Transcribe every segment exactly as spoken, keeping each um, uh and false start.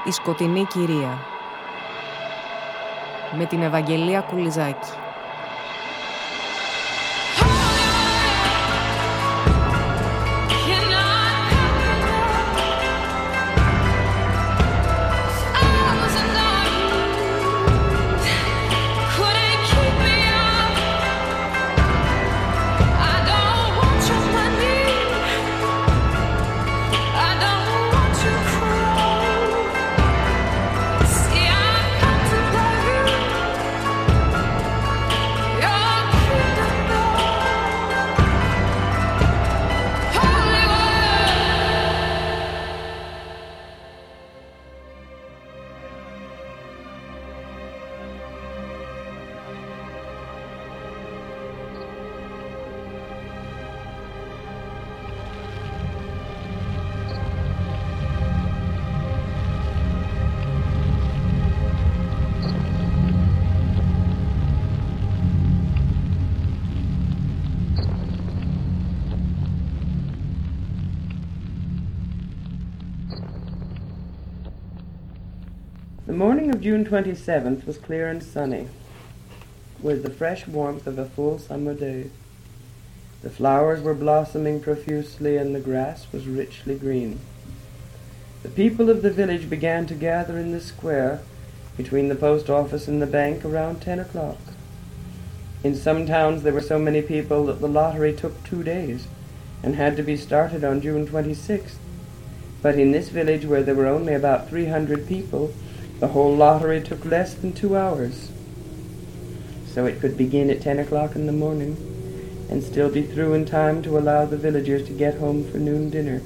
Η σκοτεινή κυρία με την Ευαγγελία Κουλιζάκη. The morning of June twenty-seventh was clear and sunny, with the fresh warmth of a full summer day. The flowers were blossoming profusely and the grass was richly green. The people of the village began to gather in the square between the post office and the bank around ten o'clock. In some towns there were so many people that the lottery took two days and had to be started on June twenty-sixth. But in this village, where there were only about three hundred people, the whole lottery took less than two hours. So it could begin at ten o'clock in the morning and still be through in time to allow the villagers to get home for noon dinner.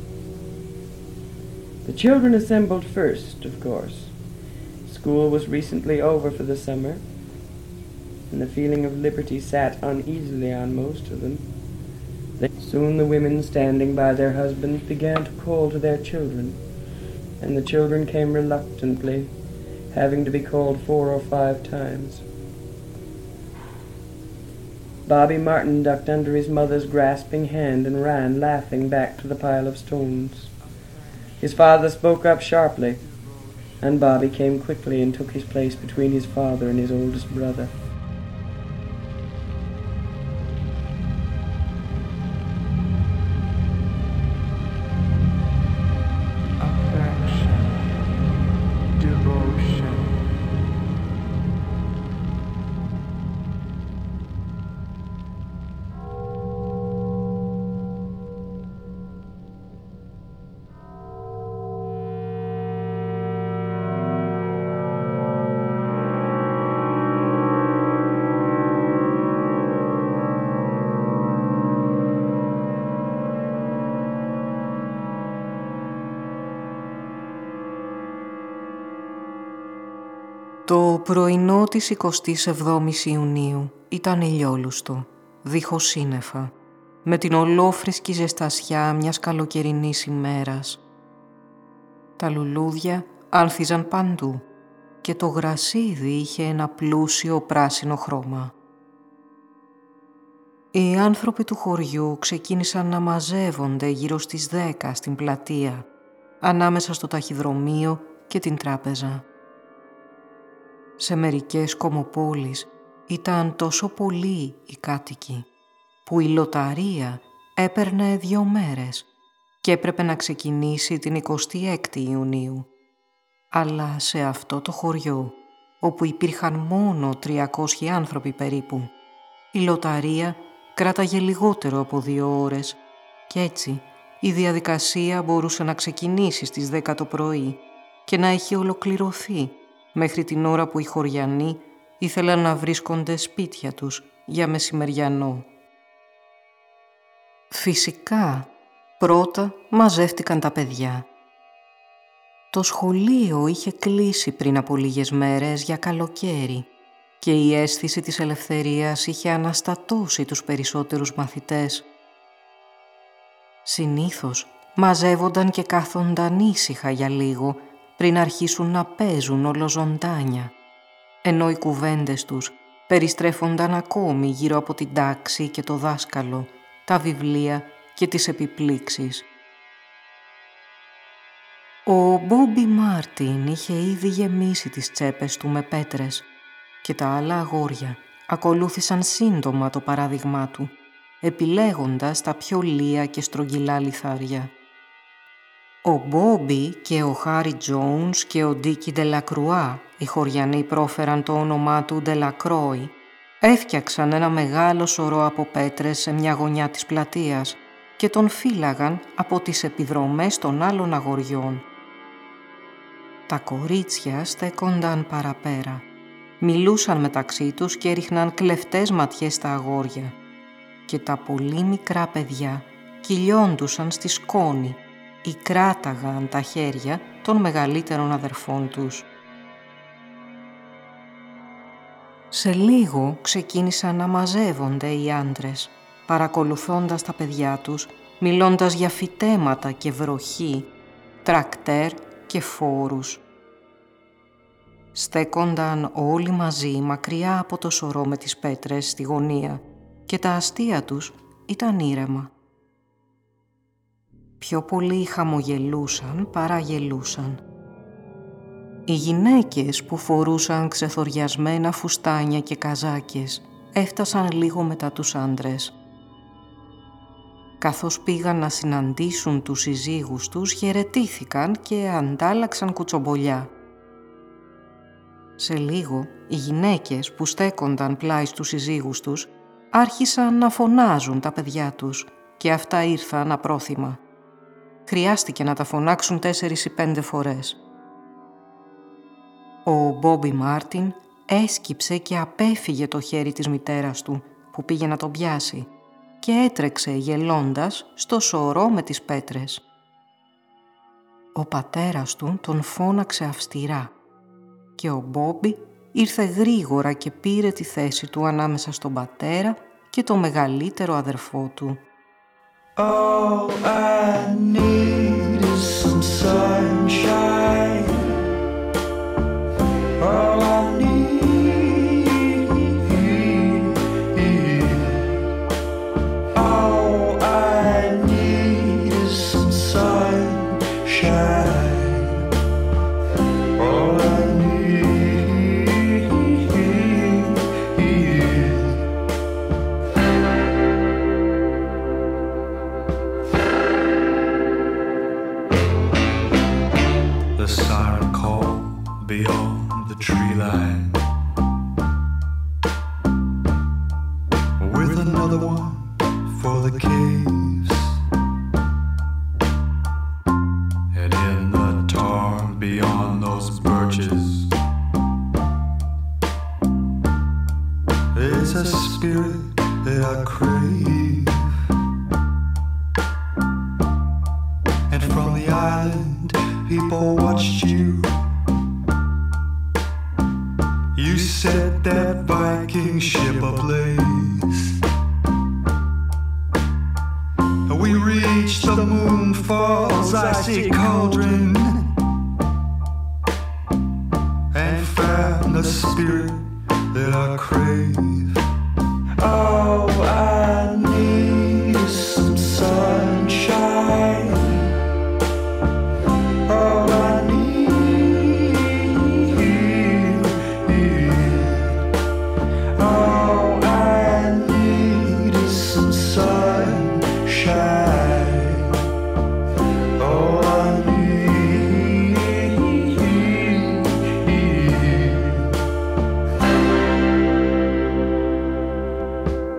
The children assembled first, of course. School was recently over for the summer, and the feeling of liberty sat uneasily on most of them. Soon the women standing by their husbands began to call to their children, and the children came reluctantly, having to be called four or five times. Bobby Martin ducked under his mother's grasping hand and ran, laughing, back to the pile of stones. His father spoke up sharply, and Bobby came quickly and took his place between his father and his oldest brother. Το πρωινό της εικοστής εβδόμης Ιουνίου ήταν ηλιόλουστο, δίχως σύννεφα, με την ολόφρυσκη ζεστασιά μιας καλοκαιρινής ημέρας. Τα λουλούδια άνθιζαν παντού και το γρασίδι είχε ένα πλούσιο πράσινο χρώμα. Οι άνθρωποι του χωριού ξεκίνησαν να μαζεύονται γύρω στις δέκα στην πλατεία, ανάμεσα στο ταχυδρομείο και την τράπεζα. Σε μερικές κομμοπόλεις ήταν τόσο πολλοί οι κάτοικοι, που η λοταρία έπαιρνε δύο μέρες και έπρεπε να ξεκινήσει την εικοστή έκτη Ιουνίου. Αλλά σε αυτό το χωριό, όπου υπήρχαν μόνο τριακόσιοι άνθρωποι περίπου, η λοταρία κράταγε λιγότερο από δύο ώρες και έτσι η διαδικασία μπορούσε να ξεκινήσει στις δέκα το πρωί και να έχει ολοκληρωθεί μέχρι την ώρα που οι χωριανοί ήθελαν να βρίσκονται σπίτια τους για μεσημεριανό. Φυσικά, πρώτα μαζεύτηκαν τα παιδιά. Το σχολείο είχε κλείσει πριν από λίγες μέρες για καλοκαίρι και η αίσθηση της ελευθερίας είχε αναστατώσει τους περισσότερους μαθητές. Συνήθως μαζεύονταν και κάθονταν ήσυχα για λίγο πριν αρχίσουν να παίζουν ολοζωντάνια, ενώ οι κουβέντες τους περιστρέφονταν ακόμη γύρω από την τάξη και το δάσκαλο, τα βιβλία και τις επιπλήξεις. Ο Μπόμπι Μάρτιν είχε ήδη γεμίσει τις τσέπες του με πέτρες και τα άλλα αγόρια ακολούθησαν σύντομα το παράδειγμά του, επιλέγοντας τα πιο λία και στρογγυλά λιθάρια. Ο Μπόμπι και ο Χάρι Τζόουνς και ο Ντίκι Ντελακρουά, οι χωριανοί πρόφεραν το όνομά του Ντελακρόι, έφτιαξαν ένα μεγάλο σωρό από πέτρες σε μια γωνιά της πλατείας και τον φύλαγαν από τις επιδρομές των άλλων αγοριών. Τα κορίτσια στέκονταν παραπέρα. Μιλούσαν μεταξύ τους και έριχναν κλεφτές ματιές στα αγόρια. Και τα πολύ μικρά παιδιά κυλιόντουσαν στη σκόνη ή κράταγαν τα χέρια των μεγαλύτερων αδερφών τους. Σε λίγο ξεκίνησαν να μαζεύονται οι άντρες, παρακολουθώντας τα παιδιά τους, μιλώντας για φυτέματα και βροχή, τρακτέρ και φόρους. Στέκονταν όλοι μαζί μακριά από το σωρό με τις πέτρες στη γωνία και τα αστεία τους ήταν ήρεμα. Πιο πολλοί χαμογελούσαν παρά γελούσαν. Οι γυναίκες που φορούσαν ξεθοριασμένα φουστάνια και καζάκες έφτασαν λίγο μετά τους άντρες. Καθώς πήγαν να συναντήσουν τους συζύγους τους, χαιρετήθηκαν και αντάλλαξαν κουτσομπολιά. Σε λίγο, οι γυναίκες που στέκονταν πλάι στους συζύγους τους άρχισαν να φωνάζουν τα παιδιά τους και αυτά ήρθαν απρόθυμα. Χρειάστηκε να τα φωνάξουν τέσσερις ή πέντε φορές. Ο Μπόμπι Μάρτιν έσκυψε και απέφυγε το χέρι της μητέρας του που πήγε να τον πιάσει και έτρεξε γελώντας στο σωρό με τις πέτρες. Ο πατέρας του τον φώναξε αυστηρά και ο Μπόμπι ήρθε γρήγορα και πήρε τη θέση του ανάμεσα στον πατέρα και το μεγαλύτερο αδερφό του. All I need is some sunshine. All I need, all I need is some sunshine. All I need. The siren call beyond the tree line, with another one for the caves, and in the tar beyond those birches, there's a spirit that I crave, and from the island people watched you. You set that Viking ship ablaze. We reached the moonfall's icy cauldron and found the spirit that I crave. All I need is some sunshine. All I need, all I need is some sunshine. All I need.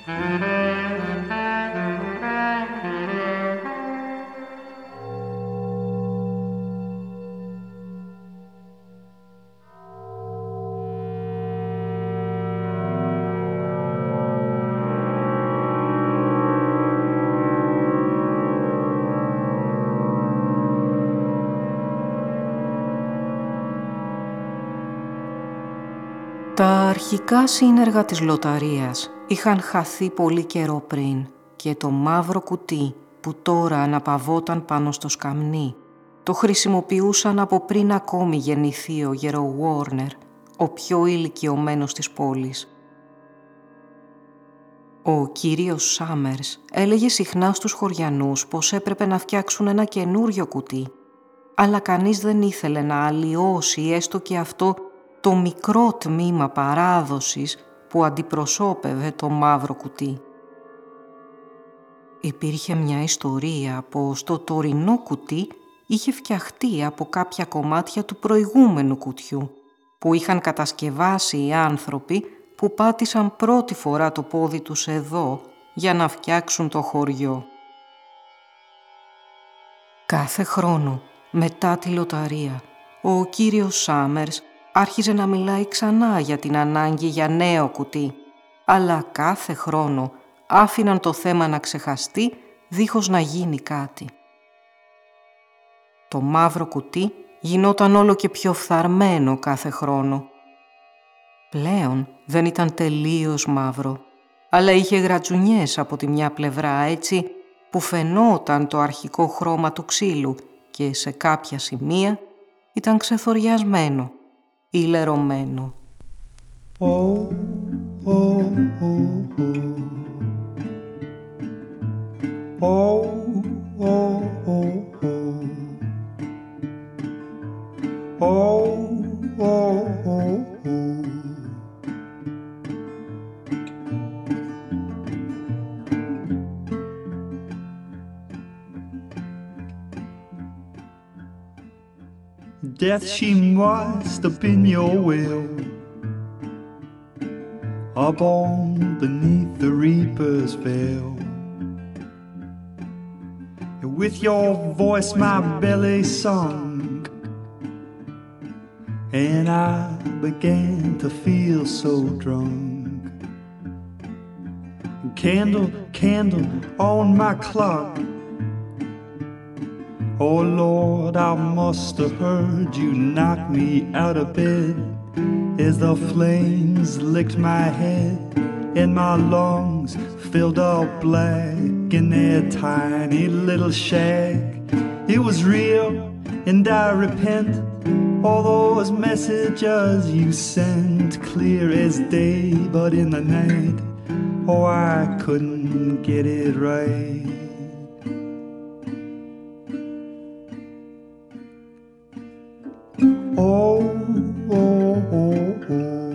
Τα αρχικά σύνεργα της λοταρίας είχαν χαθεί πολύ καιρό πριν και το μαύρο κουτί που τώρα αναπαυόταν πάνω στο σκαμνί το χρησιμοποιούσαν από πριν ακόμη γεννηθεί ο γερο Βόρνερ, ο πιο ηλικιωμένος της πόλης. Ο κύριος Σάμερς έλεγε συχνά στους χωριανούς πως έπρεπε να φτιάξουν ένα καινούριο κουτί, αλλά κανείς δεν ήθελε να αλλοιώσει έστω και αυτό το μικρό τμήμα παράδοσης που αντιπροσώπευε το μαύρο κουτί. Υπήρχε μια ιστορία πως το τωρινό κουτί είχε φτιαχτεί από κάποια κομμάτια του προηγούμενου κουτιού που είχαν κατασκευάσει οι άνθρωποι που πάτησαν πρώτη φορά το πόδι τους εδώ για να φτιάξουν το χωριό. Κάθε χρόνο, μετά τη λοταρία, ο κύριος Σάμερς άρχιζε να μιλάει ξανά για την ανάγκη για νέο κουτί, αλλά κάθε χρόνο άφηναν το θέμα να ξεχαστεί δίχως να γίνει κάτι. Το μαύρο κουτί γινόταν όλο και πιο φθαρμένο κάθε χρόνο. Πλέον δεν ήταν τελείως μαύρο, αλλά είχε γρατζουνιές από τη μια πλευρά έτσι που φαινόταν το αρχικό χρώμα του ξύλου και σε κάποια σημεία ήταν ξεθοριασμένο ή λερωμένο. Oh, oh, oh, oh. Oh, oh, oh, oh. Oh, oh, oh, oh. Death, she must have been your will, up on beneath the reaper's veil. With your voice my belly sung, and I began to feel so drunk. Candle, candle on my clock. Oh Lord, I must have heard you knock me out of bed as the flames licked my head and my lungs filled up black in their tiny little shack. It was real and I repent. All those messages you sent clear as day, but in the night, oh, I couldn't get it right. Oh, oh, oh, oh.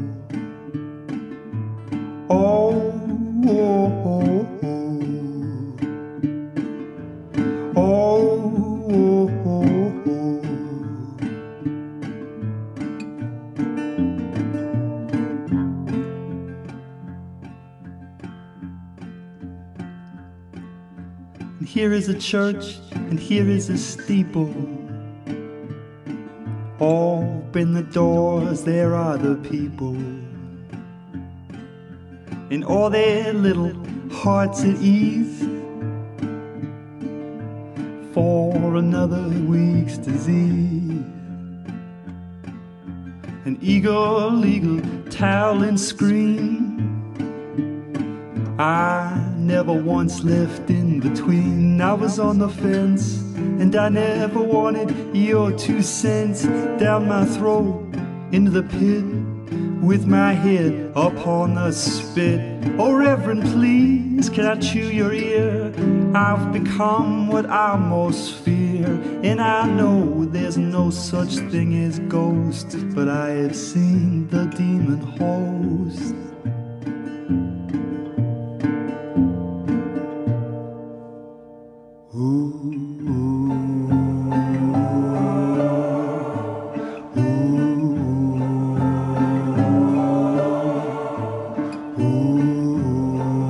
Oh, oh, oh, oh. Oh, oh, oh, oh. And here is a church, and here is a steeple. Open the doors, there are the people, and all their little hearts at ease for another week's disease. An eagle, eagle, towel and scream. I never once left in between. I was on the fence, and I never wanted your two cents. Down my throat into the pit with my head upon the spit. Oh Reverend, please, can I chew your ear? I've become what I most fear, and I know there's no such thing as ghosts, but I have seen the demon host. Ooh.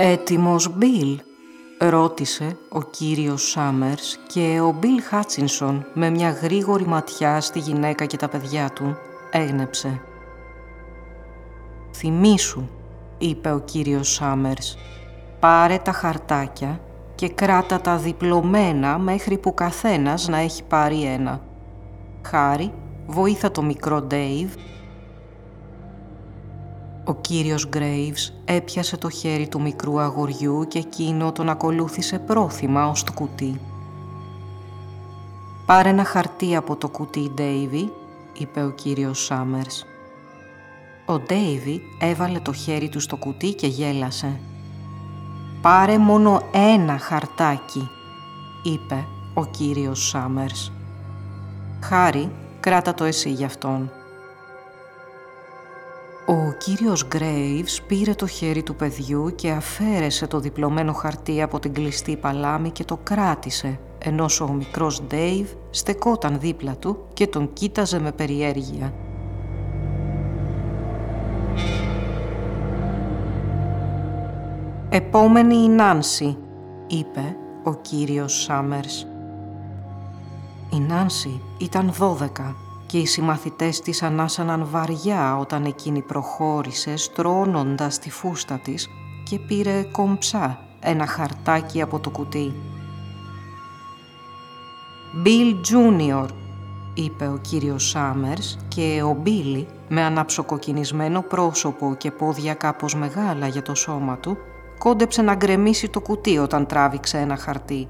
«Έτοιμος, Μπιλ?» ρώτησε ο κύριος Σάμερς και ο Μπιλ Χάτσινσον με μια γρήγορη ματιά στη γυναίκα και τα παιδιά του έγνεψε. «Θυμήσου», είπε ο κύριος Σάμερς, «πάρε τα χαρτάκια και κράτα τα διπλωμένα μέχρι που καθένας να έχει πάρει ένα. Χάρη, βοήθα το μικρό Ντέιβ». Ο κύριος Γκρέιβς έπιασε το χέρι του μικρού αγοριού και εκείνο τον ακολούθησε πρόθυμα ως το κουτί. «Πάρε ένα χαρτί από το κουτί, Ντέιβι», είπε ο κύριος Σάμερς. Ο Ντέιβι έβαλε το χέρι του στο κουτί και γέλασε. «Πάρε μόνο ένα χαρτάκι», είπε ο κύριος Σάμερς. «Χάρη, κράτα το εσύ γι' αυτόν». Ο κύριος Γκρέιβς πήρε το χέρι του παιδιού και αφαίρεσε το διπλωμένο χαρτί από την κλειστή παλάμη και το κράτησε, ενώ ο μικρός Ντέιβ στεκόταν δίπλα του και τον κοίταζε με περιέργεια. «Επόμενη η Νάνση», είπε ο κύριος Σάμερς. Η Νάνση ήταν δώδεκα και οι συμμαθητές της ανάσαναν βαριά όταν εκείνη προχώρησε στρώνοντας τη φούστα της και πήρε κομψά ένα χαρτάκι από το κουτί. «Μπιλ Τζούνιορ», είπε ο κύριος Σάμερς και ο Μπίλι, με αναψοκοκκινισμένο πρόσωπο και πόδια κάπως μεγάλα για το σώμα του, κόντεψε να γκρεμίσει το κουτί όταν τράβηξε ένα χαρτί.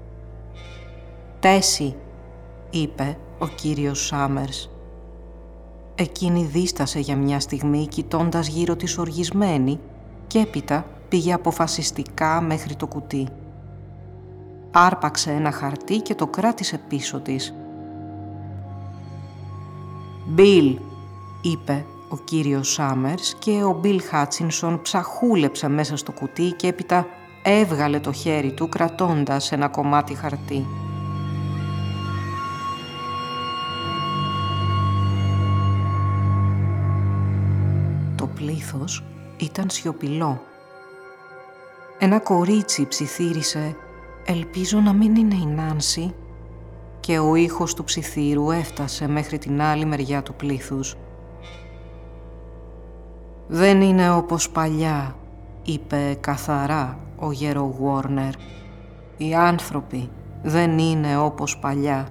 «Τέσι», είπε ο κύριος Σάμερς. Εκείνη δίστασε για μια στιγμή κοιτώντας γύρω της οργισμένη και έπειτα πήγε αποφασιστικά μέχρι το κουτί. Άρπαξε ένα χαρτί και το κράτησε πίσω της. «Μπιλ», είπε ο κύριος Σάμερς και ο Μπιλ Χάτσινσον ψαχούλεψε μέσα στο κουτί και έπειτα έβγαλε το χέρι του κρατώντας ένα κομμάτι χαρτί. Το πλήθος ήταν σιωπηλό. Ένα κορίτσι ψιθύρισε «Ελπίζω να μην είναι η Νάνση» και ο ήχος του ψιθύρου έφτασε μέχρι την άλλη μεριά του πλήθους. «Δεν είναι όπως παλιά», είπε καθαρά ο γέρο Γουόρνερ. «Οι άνθρωποι δεν είναι όπως παλιά».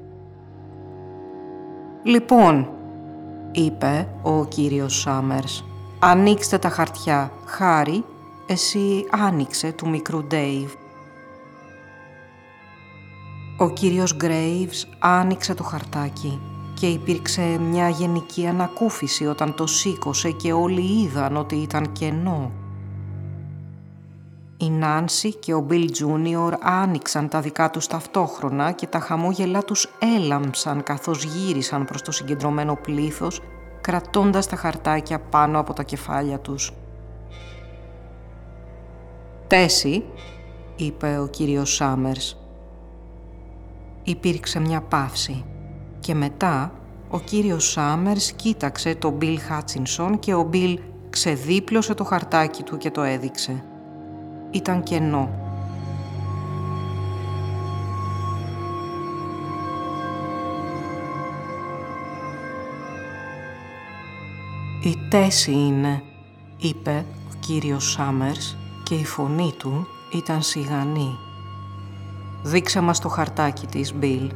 «Λοιπόν», είπε ο κύριος Σάμερς, «ανοίξτε τα χαρτιά. Χάρη, εσύ άνοιξε του μικρού Ντέιβ». Ο κύριος Γκρέιβς άνοιξε το χαρτάκι και υπήρξε μια γενική ανακούφιση όταν το σήκωσε και όλοι είδαν ότι ήταν κενό. Η Νάνση και ο Μπιλ Τζούνιορ άνοιξαν τα δικά τους ταυτόχρονα και τα χαμόγελά τους έλαμψαν καθώς γύρισαν προς το συγκεντρωμένο πλήθος, κρατώντας τα χαρτάκια πάνω από τα κεφάλια τους. «Τέσι», είπε ο κύριος Σάμερς. Υπήρξε μια παύση και μετά ο κύριος Σάμερς κοίταξε τον Μπιλ Χάτσινσον και ο Μπιλ ξεδίπλωσε το χαρτάκι του και το έδειξε. Ήταν κενό. «Η Τέσι είναι», είπε ο κύριος Σάμερς και η φωνή του ήταν σιγανή. «Δείξε μας το χαρτάκι της, Μπιλ».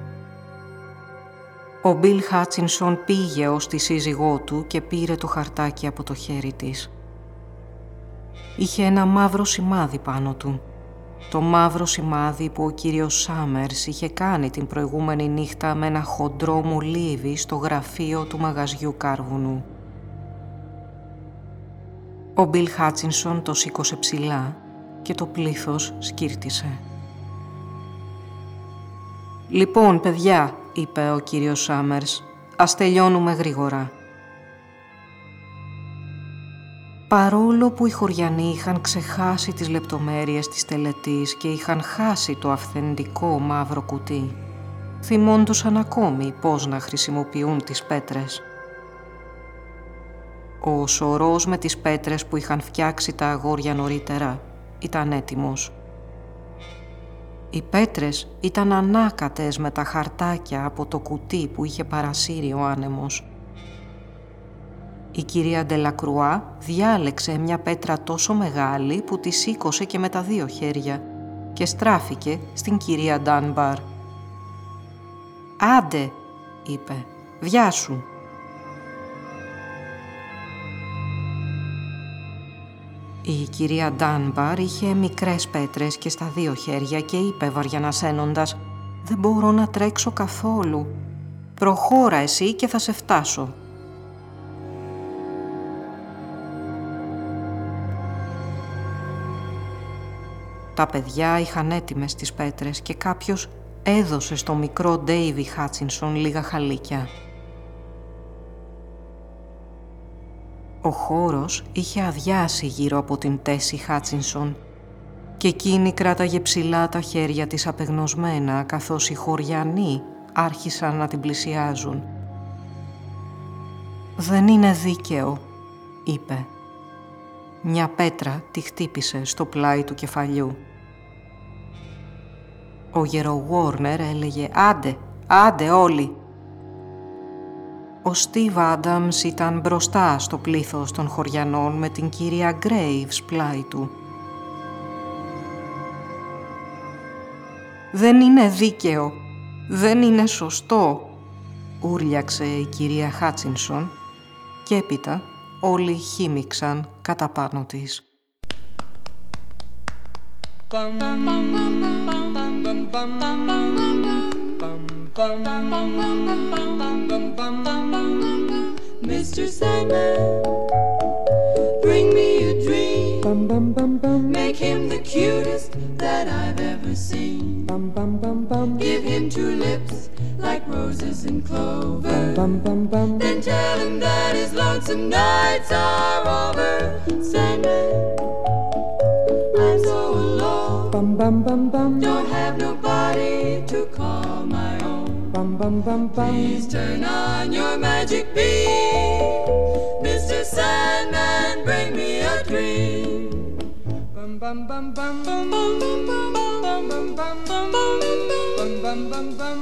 Ο Μπιλ Χάτσινσον πήγε ως τη σύζυγό του και πήρε το χαρτάκι από το χέρι της. Είχε ένα μαύρο σημάδι πάνω του. Το μαύρο σημάδι που ο κύριος Σάμερς είχε κάνει την προηγούμενη νύχτα με ένα χοντρό μολύβι στο γραφείο του μαγαζιού κάρβουνου. Ο Μπιλ Χάτσινσον το σήκωσε ψηλά και το πλήθος σκύρτησε. «Λοιπόν, παιδιά», είπε ο κύριος Σάμερς, «ας τελειώνουμε γρήγορα». Παρόλο που οι χωριανοί είχαν ξεχάσει τις λεπτομέρειες της τελετής και είχαν χάσει το αυθεντικό μαύρο κουτί, θυμόντουσαν ακόμη πώς να χρησιμοποιούν τις πέτρες. Ο σωρός με τις πέτρες που είχαν φτιάξει τα αγόρια νωρίτερα ήταν έτοιμος. Οι πέτρες ήταν ανάκατες με τα χαρτάκια από το κουτί που είχε παρασύρει ο άνεμος. Η κυρία Ντελακρουά διάλεξε μια πέτρα τόσο μεγάλη που τη σήκωσε και με τα δύο χέρια και στράφηκε στην κυρία Ντάνμπαρ. «Άντε», είπε, «βιάσου». Η κυρία Ντάνμπαρ είχε μικρές πέτρες και στα δύο χέρια και είπε βαριανασένοντας «Δεν μπορώ να τρέξω καθόλου. Προχώρα εσύ και θα σε φτάσω». Τα παιδιά είχαν έτοιμες τις πέτρες και κάποιος έδωσε στο μικρό Ντέιβι Χάτσινσον λίγα χαλίκια. Ο χώρος είχε αδειάσει γύρω από την Τέσι Χάτσινσον και εκείνη κράταγε ψηλά τα χέρια της απεγνωσμένα καθώς οι χωριανοί άρχισαν να την πλησιάζουν. «Δεν είναι δίκαιο», είπε. Μια πέτρα τη χτύπησε στο πλάι του κεφαλιού. Ο γερογόρνερ έλεγε «Άντε, άντε όλοι». Ο Στίβ Άνταμς ήταν μπροστά στο πλήθος των χωριανών με την κυρία Γκρέιβς πλάι του. «Δεν είναι δίκαιο, δεν είναι σωστό», ούρλιαξε η κυρία Χάτσινσον και έπειτα όλοι χύμιξαν κατά πάνω της. Mister Sandman, bring me a dream. Bum, bum, bum, bum. Make him the cutest that I've ever seen. Bum, bum, bum, bum. Give him two lips like roses and clover. Bum, bum, bum. Then tell him that his lonesome nights are over. Sandman, I'm so alone. Bum, bum, bum, bum. Don't have nobody to call my own. Bum, bum, bum, bum. Please turn on your magic beam. Mister Sandman, bring me a dream. Bum, bum, bum, bum, bum, bum, bum, bum, bum, bum, bum, bum, bum, bum, bum,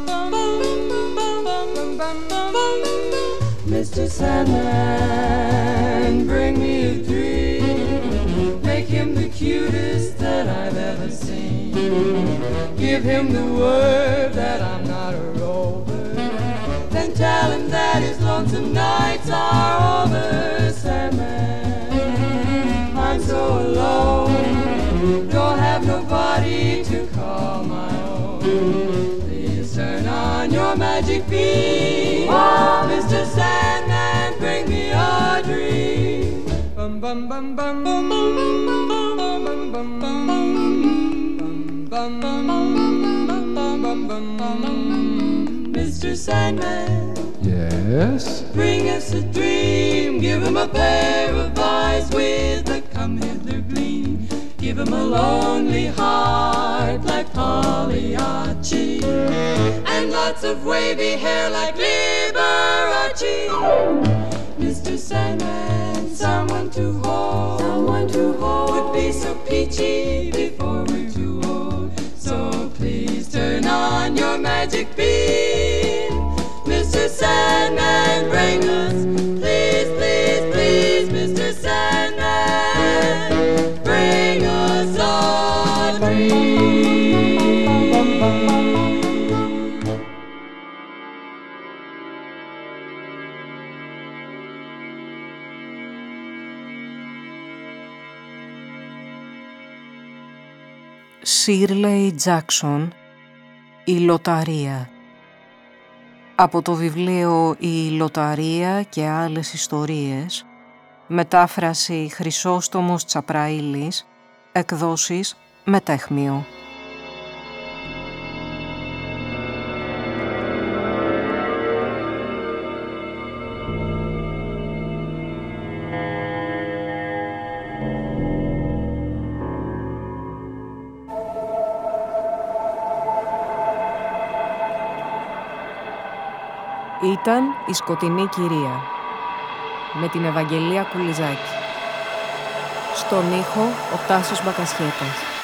bum, bum. Mister Sandman, bring me a dream. Make him the cutest that I've ever seen. Give him the word that I'm not a rover. Then tell him that his lonesome nights are over. Sandman, I'm so alone. Don't have nobody to call my own. Please turn on your magic beam. Oh, Mister Sandman, bring me a dream. Bum bum bum bum bum bum bum bum bum bum bum bum bum bum. Mister Sandman, yes? Bring us a dream. Give him a pair of eyes with a come hither gleam. Give him a lonely heart like Pagliacci, and lots of wavy hair like Liberace. Mister Sandman, someone to hold, someone to hold would be so peachy before we're too old. So please turn on your magic beam. Mister Sandman, bring us, please, please, please, Mister Sandman, bring us a dream. Σίρλεϊ Τζάκσον, «Η Λοταρία». Από το βιβλίο «Η Λοταρία και άλλες ιστορίες», μετάφραση Χρυσόστομος Τσαπραήλης, εκδόσεις Μετέχμιο. Ήταν η Σκοτεινή Κυρία. με την Ευαγγελία Κουλιζάκη. Στον ήχο ο Τάσος Μπακασχέτας.